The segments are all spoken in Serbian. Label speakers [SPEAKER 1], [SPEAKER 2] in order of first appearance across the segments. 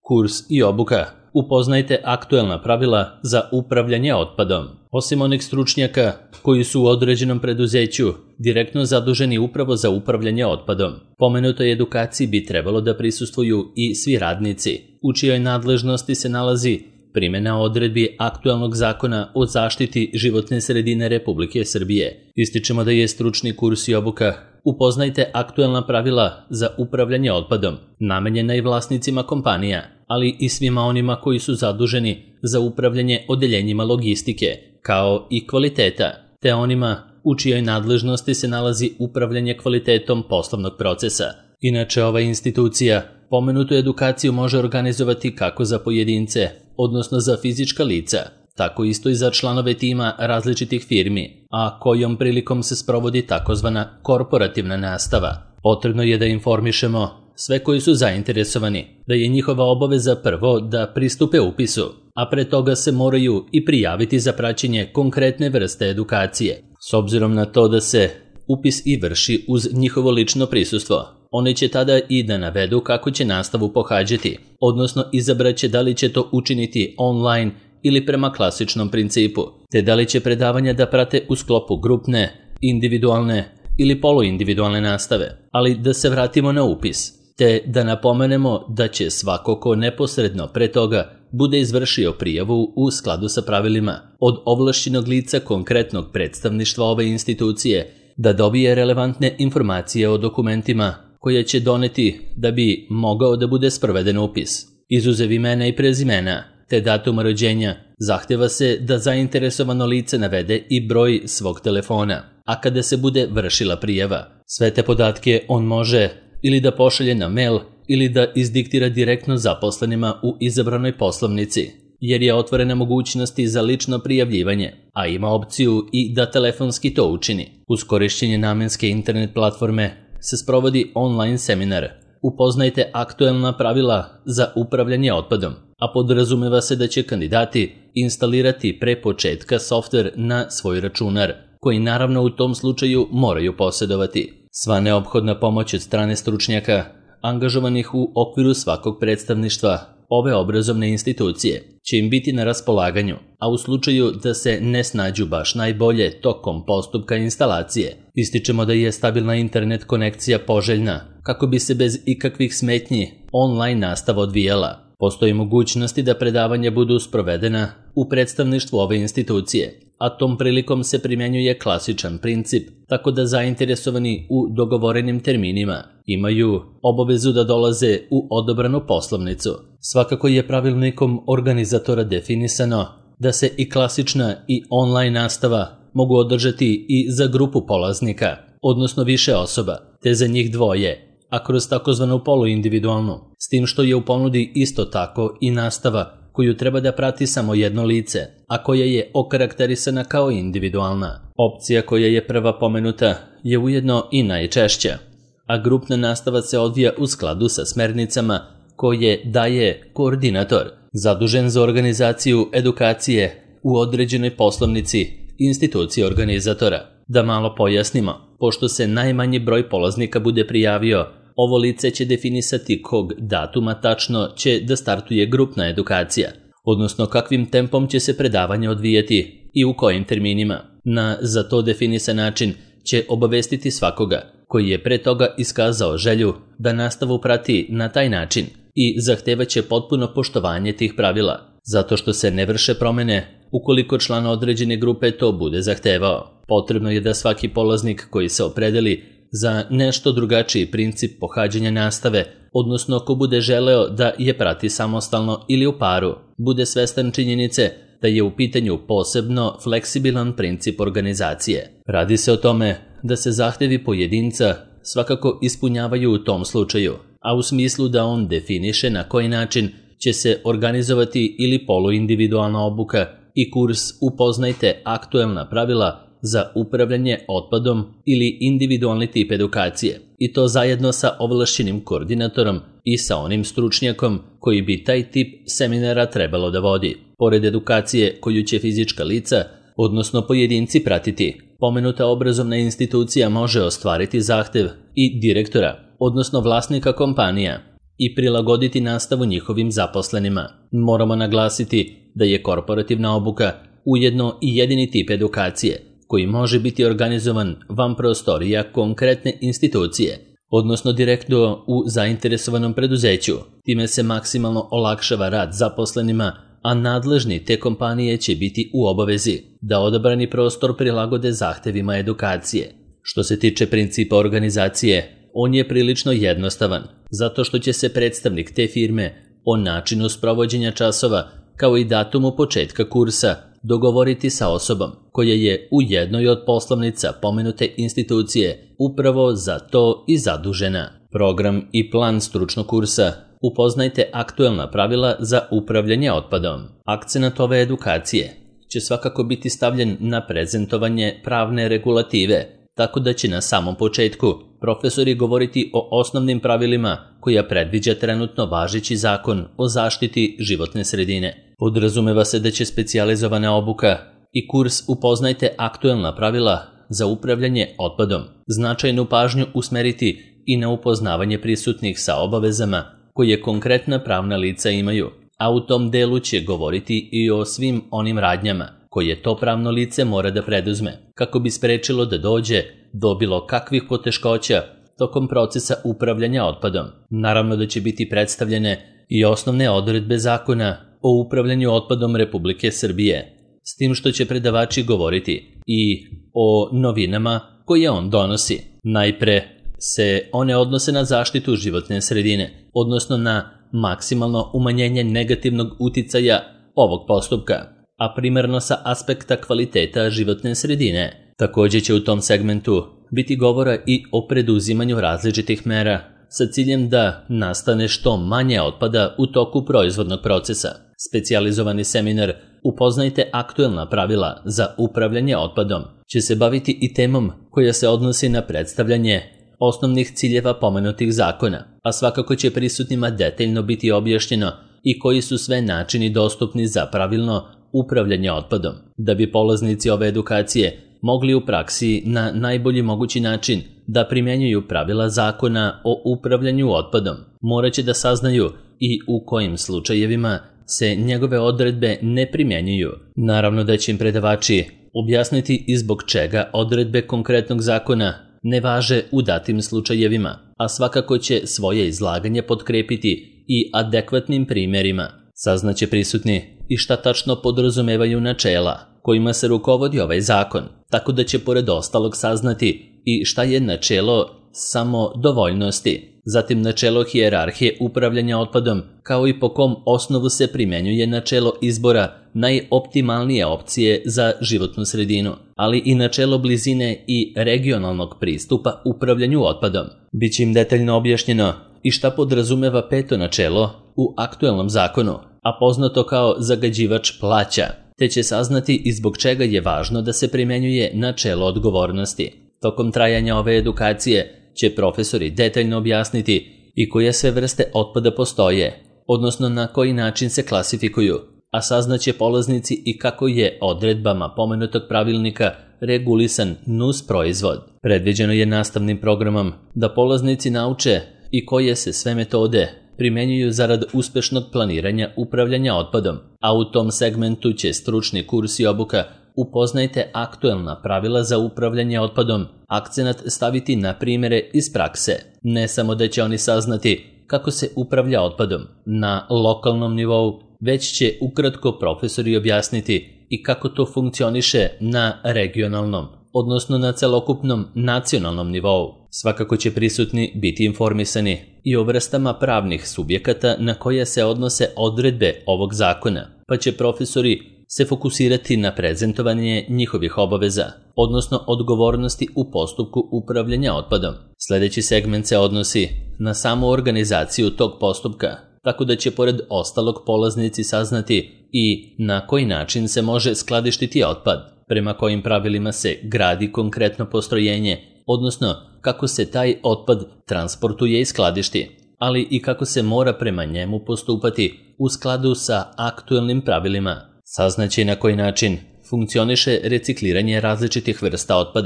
[SPEAKER 1] Kurs i obuka. Upoznajte aktuelna pravila za upravljanje otpadom. Osim onih stručnjaka koji su u određenom preduzeću direktno zaduženi upravo za upravljanje otpadom, pomenutoj edukaciji bi trebalo da prisustvuju i svi radnici, u čijoj nadležnosti se nalazi primjena odredbi aktuelnog zakona o zaštiti životne sredine Republike Srbije. Ističemo da je stručni kurs i obuka Upoznajte aktuelna pravila za upravljanje otpadom, namenjena i vlasnicima kompanija, ali i svima onima koji su zaduženi za upravljanje odeljenjima logistike, kao i kvaliteta, te onima u čijoj nadležnosti se nalazi upravljanje kvalitetom poslovnog procesa. Inače, ova institucija pomenutu edukaciju može organizovati kako za pojedince, odnosno za fizička lica, tako isto i za članove tima različitih firmi, a kojom prilikom se sprovodi takozvana korporativna nastava. Potrebno je da informišemo sve koji su zainteresovani da je njihova obaveza prvo da pristupe upisu, a pre toga se moraju i prijaviti za praćenje konkretne vrste edukacije. S obzirom na to da se upis i vrši uz njihovo lično prisustvo, oni će tada i da navedu kako će nastavu pohađati, odnosno izabraće da li će to učiniti online ili prema klasičnom principu, te da li će predavanja da prate u sklopu grupne, individualne ili poluindividualne nastave. Ali da se vratimo na upis, te da napomenemo da će svako ko neposredno pre toga bude izvršio prijavu u skladu sa pravilima od ovlašćenog lica konkretnog predstavništva ove institucije da dobije relevantne informacije o dokumentima koje će doneti da bi mogao da bude sproveden upis. Izuzev imena i prezimena te datuma rođenja, zahteva se da zainteresovano lice navede i broj svog telefona, a kada se bude vršila prijava, sve te podatke on može ili da pošalje na mail ili da izdiktira direktno zaposlenima u izabranoj poslovnici, jer je otvorena mogućnost za lično prijavljivanje, a ima opciju i da telefonski to učini. Uz korišćenje namenske internet platforme se sprovodi online seminar Upoznajte aktuelna pravila za upravljanje otpadom, a podrazumeva se da će kandidati instalirati pre početka softver na svoj računar, koji naravno u tom slučaju moraju posjedovati. Sva neophodna pomoć od strane stručnjaka, angažovanih u okviru svakog predstavništva ove obrazovne institucije, će im biti na raspolaganju, a u slučaju da se ne snađu baš najbolje tokom postupka instalacije, ističemo da je stabilna internet konekcija poželjna kako bi se bez ikakvih smetnji online nastava odvijala. Postoji mogućnosti da predavanja budu sprovedena u predstavništvu ove institucije, a tom prilikom se primjenjuje klasičan princip, tako da zainteresovani u dogovorenim terminima imaju obavezu da dolaze u odobranu poslovnicu. Svakako je pravilnikom organizatora definisano da se i klasična i online nastava mogu održati i za grupu polaznika, odnosno više osoba, te za njih dvoje, a kroz takozvanu poluindividualnu, s tim što je u ponudi isto tako i nastava koju treba da prati samo jedno lice, a koja je okarakterisana kao individualna. Opcija koja je prva pomenuta je ujedno i najčešća, a grupna nastava se odvija u skladu sa smernicama koje daje koordinator, zadužen za organizaciju edukacije u određenoj poslovnici institucije organizatora. Da malo pojasnimo, pošto se najmanji broj polaznika bude prijavio, ovo lice će definisati kog datuma tačno će da startuje grupna edukacija, odnosno kakvim tempom će se predavanje odvijati i u kojim terminima. Na za to definisan način će obavestiti svakoga koji je pre toga iskazao želju da nastavu prati na taj način i zahtevaće potpuno poštovanje tih pravila, zato što se ne vrše promene ukoliko član određene grupe to bude zahtevao. Potrebno je da svaki polaznik koji se opredeli za nešto drugačiji princip pohađanja nastave, odnosno ako bude želeo da je prati samostalno ili u paru, bude svestan činjenice da je u pitanju posebno fleksibilan princip organizacije. Radi se o tome da se zahtevi pojedinca svakako ispunjavaju u tom slučaju, a u smislu da on definiše na koji način će se organizovati ili poluindividualna obuka i kurs Upoznajte aktuelna pravila za upravljanje otpadom ili individualni tip edukacije, i to zajedno sa ovlašćenim koordinatorom i sa onim stručnjakom koji bi taj tip seminara trebalo da vodi. Pored edukacije koju će fizička lica, odnosno pojedinci pratiti, pomenuta obrazovna institucija može ostvariti zahtev i direktora, odnosno vlasnika kompanija, i prilagoditi nastavu njihovim zaposlenima. Moramo naglasiti da je korporativna obuka ujedno i jedini tip edukacije koji može biti organizovan van prostorija konkretne institucije, odnosno direktno u zainteresovanom preduzeću. Time se maksimalno olakšava rad zaposlenima, a nadležni te kompanije će biti u obavezi da odabrani prostor prilagode zahtevima edukacije. Što se tiče principa organizacije, on je prilično jednostavan, zato što će se predstavnik te firme o načinu sprovođenja časova kao i datumu početka kursa dogovoriti sa osobom koja je u jednoj od poslovnica pomenute institucije upravo za to i zadužena. Program i plan stručnog kursa. Upoznajte aktuelna pravila za upravljanje otpadom. Akcenat ove edukacije će svakako biti stavljen na prezentovanje pravne regulative, tako da će na samom početku profesori govoriti o osnovnim pravilima koja predviđa trenutno važeći zakon o zaštiti životne sredine. Podrazumeva se da će specijalizovana obuka i kurs Upoznajte aktuelna pravila za upravljanje otpadom značajnu pažnju usmeriti i na upoznavanje prisutnih sa obavezama koje konkretna pravna lica imaju, a u tom delu će govoriti i o svim onim radnjama koje to pravno lice mora da preduzme kako bi sprečilo da dođe do bilo kakvih poteškoća tokom procesa upravljanja otpadom. Naravno da će biti predstavljene i osnovne odredbe zakona o upravljanju otpadom Republike Srbije, s tim što će predavači govoriti i o novinama koje on donosi. Najpre se one odnose na zaštitu životne sredine, odnosno na maksimalno umanjenje negativnog uticaja ovog postupka, a primarno sa aspekta kvaliteta životne sredine. Također će u tom segmentu biti govora i o preduzimanju različitih mera sa ciljem da nastane što manje otpada u toku proizvodnog procesa. Specijalizovani seminar Upoznajte aktuelna pravila za upravljanje otpadom će se baviti i temom koja se odnosi na predstavljanje osnovnih ciljeva pomenutih zakona, a svakako će prisutnima detaljno biti objašnjeno i koji su sve načini dostupni za pravilno upravljanje otpadom. Da bi polaznici ove edukacije mogli u praksi na najbolji mogući način da primjenjuju pravila zakona o upravljanju otpadom, morat će da saznaju i u kojim slučajevima se njegove odredbe ne primjenjuju. Naravno da će im predavači objasniti i zbog čega odredbe konkretnog zakona ne važe u datim slučajevima, a svakako će svoje izlaganje potkrepiti i adekvatnim primjerima. Saznaće prisutni i šta tačno podrazumevaju načela kojima se rukovodi ovaj zakon, tako da će pored ostalog saznati i šta je načelo samodovoljnosti, zatim načelo hijerarhije upravljanja otpadom, kao i po kom osnovu se primjenjuje načelo izbora najoptimalnije opcije za životnu sredinu, ali i načelo blizine i regionalnog pristupa upravljanju otpadom. Biće im detaljno objašnjeno i šta podrazumeva peto načelo u aktuelnom zakonu, a poznato kao zagađivač plaća, te će saznati i zbog čega je važno da se primjenjuje načelo odgovornosti. Tokom trajanja ove edukacije će profesori detaljno objasniti i koje sve vrste otpada postoje, odnosno na koji način se klasifikuju, a saznaće polaznici i kako je odredbama pomenutog pravilnika regulisan nus proizvod. Predviđeno je nastavnim programom da polaznici nauče i koje se sve metode primjenjuju zarad uspešnog planiranja upravljanja otpadom, a u tom segmentu će stručni kurs i obuka Upoznajte aktuelna pravila za upravljanje otpadom akcenat staviti na primjere iz prakse. Ne samo da će oni saznati kako se upravlja otpadom na lokalnom nivou, već će ukratko profesori objasniti i kako to funkcioniše na regionalnom, odnosno na celokupnom nacionalnom nivou. Svakako će prisutni biti informisani i o vrstama pravnih subjekata na koje se odnose odredbe ovog zakona, pa će profesori se fokusirati na prezentovanje njihovih obaveza, odnosno odgovornosti u postupku upravljanja otpadom. Sljedeći segment se odnosi na samu organizaciju tog postupka, tako da će pored ostalog polaznici saznati i na koji način se može skladištiti otpad, prema kojim pravilima se gradi konkretno postrojenje, odnosno kako se taj otpad transportuje i skladišti, ali i kako se mora prema njemu postupati u skladu sa aktuelnim pravilima. Saznaće na koji način funkcioniše recikliranje različitih vrsta otpada,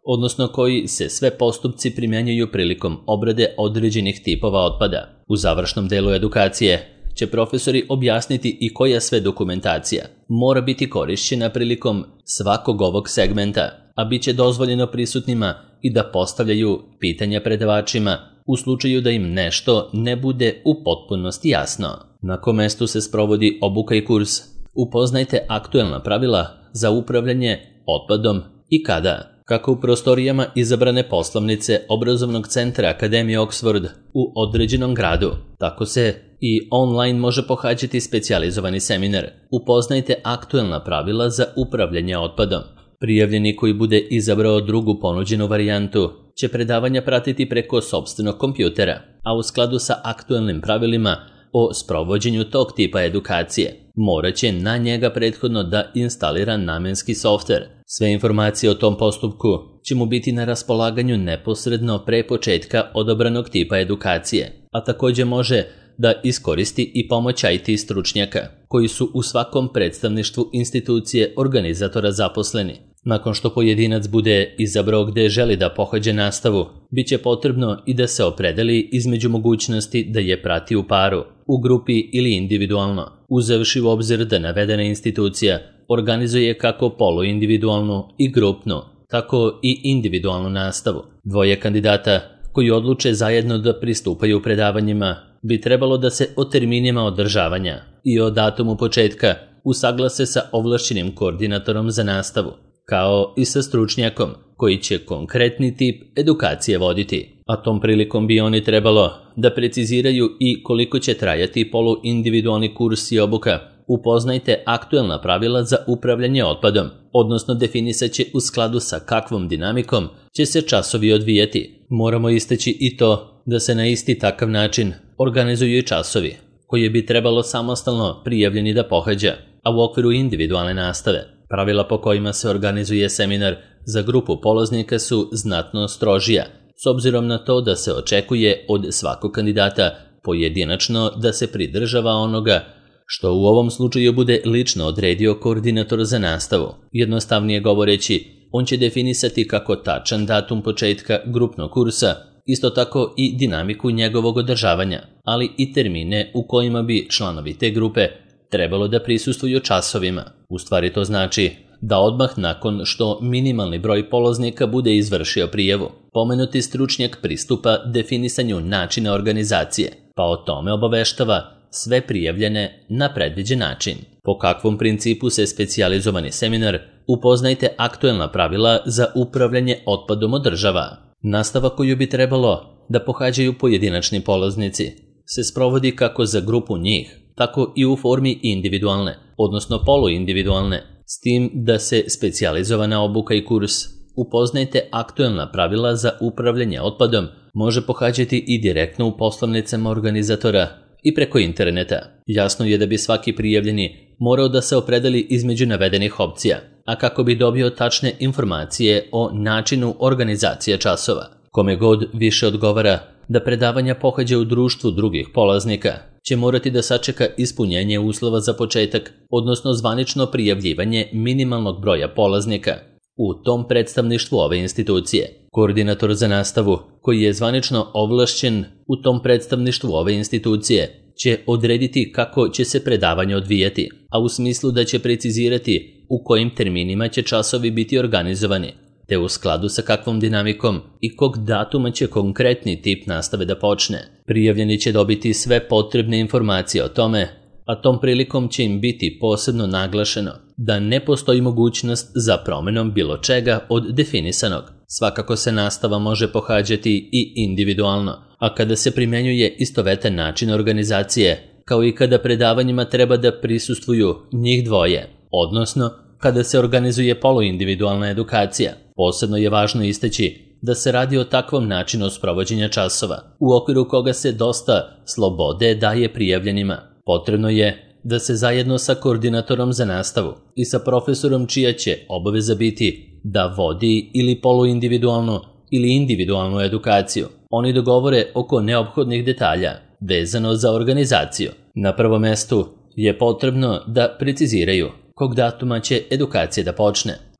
[SPEAKER 1] odnosno koji se sve postupci primjenjuju prilikom obrade određenih tipova otpada. U završnom delu edukacije će profesori objasniti i koja sve dokumentacija mora biti korišćena prilikom svakog ovog segmenta, a bit će dozvoljeno prisutnima i da postavljaju pitanja predavačima u slučaju da im nešto ne bude u potpunosti jasno. Na kom mestu se sprovodi obuka i kurs? Upoznajte aktuelna pravila za upravljanje otpadom i kada. Kako u prostorijama izabrane poslovnice obrazovnog centra Akademije Oxford u određenom gradu, tako se i online može pohađati specijalizovani seminar. Upoznajte aktuelna pravila za upravljanje otpadom. Prijavljeni koji bude izabrao drugu ponuđenu varijantu će predavanja pratiti preko sopstvenog kompjutera, a u skladu sa aktuelnim pravilima o sprovođenju tog tipa edukacije morat će na njega prethodno da instalira namenski softver. Sve informacije o tom postupku će mu biti na raspolaganju neposredno pre početka odabranog tipa edukacije, a također može da iskoristi i pomoć IT stručnjaka koji su u svakom predstavništvu institucije organizatora zaposleni. Nakon što pojedinac bude izabrao gde želi da pohađa nastavu, bit će potrebno i da se opredeli između mogućnosti da je prati u paru, u grupi ili individualno, uzevši u obzir da navedena institucija organizuje kako poluindividualnu i grupnu, tako i individualnu nastavu. Dvoje kandidata koji odluče zajedno da pristupaju predavanjima bi trebalo da se o terminima održavanja i o datumu početka usaglase sa ovlašćenim koordinatorom za nastavu, kao i sa stručnjakom koji će konkretni tip edukacije voditi. A tom prilikom bi oni trebalo da preciziraju i koliko će trajati poluindividualni kurs i obuka. Upoznajte aktuelna pravila za upravljanje otpadom, odnosno definisat će u skladu sa kakvom dinamikom će se časovi odvijati. Moramo istaći i to da se na isti takav način organizuju i časovi, koje bi trebalo samostalno prijavljeni da pohađa, a u okviru individualne nastave. Pravila po kojima se organizuje seminar za grupu polaznika su znatno strožija, s obzirom na to da se očekuje od svakog kandidata pojedinačno da se pridržava onoga što u ovom slučaju bude lično odredio koordinator za nastavu. Jednostavnije govoreći, on će definisati kako tačan datum početka grupnog kursa, isto tako i dinamiku njegovog održavanja, ali i termine u kojima bi članovi te grupe trebalo da prisustvuju časovima. U stvari to znači da odmah nakon što minimalni broj polaznika bude izvršio prijavu, pomenuti stručnjak pristupa definisanju načina organizacije, pa o tome obaveštava sve prijavljene na predviđen način. Po kakvom principu se specijalizovani seminar Upoznajte aktuelna pravila za upravljanje otpadom održava. Nastava koju bi trebalo da pohađaju pojedinačni polaznici se sprovodi kako za grupu njih, tako i u formi individualne, odnosno poluindividualne, s tim da se specijalizovana obuka i kurs Upoznajte aktuelna pravila za upravljanje otpadom može pohađati i direktno u poslovnicama organizatora i preko interneta. Jasno je da bi svaki prijavljeni morao da se opredeli između navedenih opcija, a kako bi dobio tačne informacije o načinu organizacije časova. Kome god više odgovara da predavanja pohađa u društvu drugih polaznika, će morati da sačeka ispunjenje uslova za početak, odnosno zvanično prijavljivanje minimalnog broja polaznika u tom predstavništvu ove institucije. Koordinator za nastavu, koji je zvanično ovlašćen u tom predstavništvu ove institucije, će odrediti kako će se predavanje odvijati, a u smislu da će precizirati u kojim terminima će časovi biti organizovani, te u skladu sa kakvom dinamikom i kog datuma će konkretni tip nastave da počne. Prijavljeni će dobiti sve potrebne informacije o tome, a tom prilikom će im biti posebno naglašeno da ne postoji mogućnost za promenom bilo čega od definisanog. Svakako se nastava može pohađati i individualno, a kada se primjenjuje istovetan način organizacije, kao i kada predavanjima treba da prisustvuju njih dvoje, odnosno kada se organizuje poluindividualna edukacija. Posebno je važno istaći da se radi o takvom načinu sprovođenja časova, u okviru koga se dosta slobode daje prijavljenima. Potrebno je da se zajedno sa koordinatorom za nastavu i sa profesorom čija će obaveza biti da vodi ili poluindividualnu ili individualnu edukaciju, oni dogovore oko neophodnih detalja vezano za organizaciju. Na prvom mestu je potrebno da preciziraju kog datuma će edukacija da počne,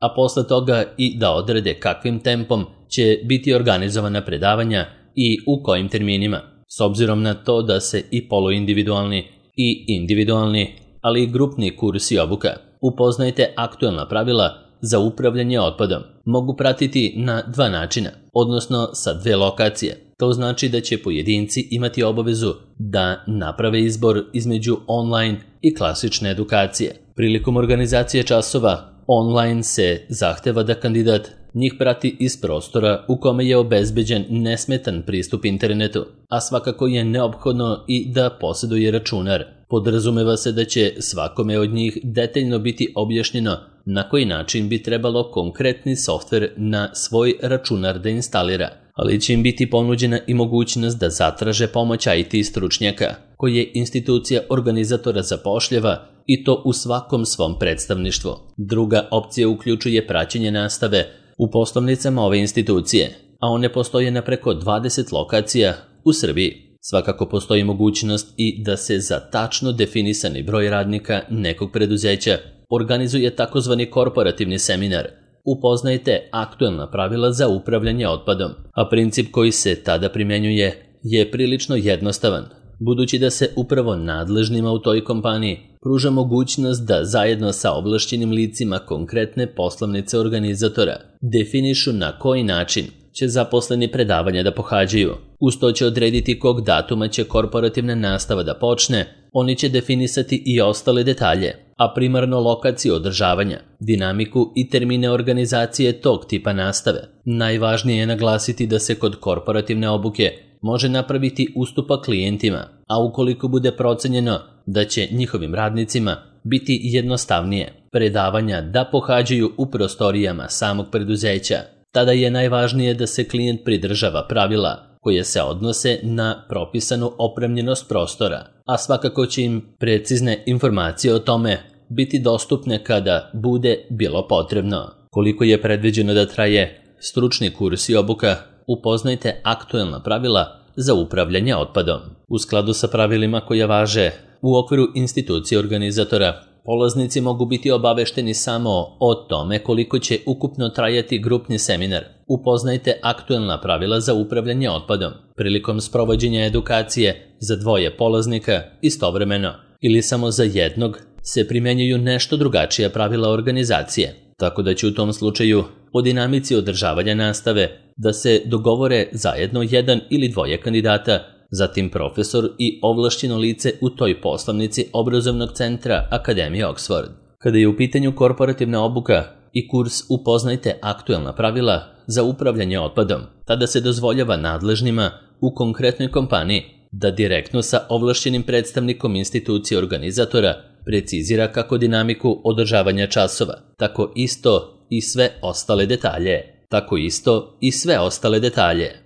[SPEAKER 1] a posle toga i da odrede kakvim tempom će biti organizovana predavanja i u kojim terminima, s obzirom na to da se i poluindividualni i individualni, ali i grupni kursi obuka. Upoznajte aktuelna pravila za upravljanje otpadom. Mogu pratiti na dva načina, odnosno sa dve lokacije. To znači da će pojedinci imati obavezu da naprave izbor između online i klasične edukacije. Prilikom organizacije časova online se zahteva da kandidat njih prati iz prostora u kome je obezbeđen nesmetan pristup internetu, a svakako je neophodno i da posjeduje računar. Podrazumeva se da će svakome od njih detaljno biti objašnjeno na koji način bi trebalo konkretni softver na svoj računar da instalira, ali će im biti ponuđena i mogućnost da zatraže pomoć IT stručnjaka, koje institucija organizatora zapošljava i to u svakom svom predstavništvu. Druga opcija uključuje praćenje nastave u poslovnicama ove institucije, a one postoje na preko 20 lokacija u Srbiji. Svakako postoji mogućnost i da se za tačno definisani broj radnika nekog preduzeća organizuje takozvani korporativni seminar. Upoznajte aktuelna pravila za upravljanje otpadom, a princip koji se tada primjenjuje je prilično jednostavan, budući da se upravo nadležnima u toj kompaniji pruža mogućnost da zajedno sa ovlašćenim licima konkretne poslovnice organizatora definišu na koji način će zaposleni predavanja da pohađaju. Uz to će odrediti kog datuma će korporativna nastava da počne, oni će definisati i ostale detalje, a primarno lokaciju održavanja, dinamiku i termine organizacije tog tipa nastave. Najvažnije je naglasiti da se kod korporativne obuke može napraviti ustupak klijentima, a ukoliko bude procenjeno da će njihovim radnicima biti jednostavnije predavanja da pohađaju u prostorijama samog preduzeća, tada je najvažnije da se klijent pridržava pravila koje se odnose na propisanu opremljenost prostora, a svakako će im precizne informacije o tome biti dostupne kada bude bilo potrebno. Koliko je predviđeno da traje stručni kurs i obuka, upoznajte aktuelna pravila za upravljanje otpadom. U skladu sa pravilima koja važe u okviru institucije organizatora, polaznici mogu biti obavešteni samo o tome koliko će ukupno trajati grupni seminar. Upoznajte aktuelna pravila za upravljanje otpadom. Prilikom sprovođenja edukacije za dvoje polaznika istovremeno ili samo za jednog se primjenjuju nešto drugačija pravila organizacije, tako da će u tom slučaju o dinamici održavanja nastave da se dogovore zajedno jedan ili dvoje kandidata, zatim profesor i ovlašćeno lice u toj poslovnici obrazovnog centra Akademije Oxford. Kada je u pitanju korporativna obuka i kurs Upoznajte aktuelna pravila za upravljanje otpadom, tada se dozvoljava nadležnima u konkretnoj kompaniji da direktno sa ovlašćenim predstavnikom institucije organizatora precizira kako dinamiku održavanja časova, tako isto i sve ostale detalje.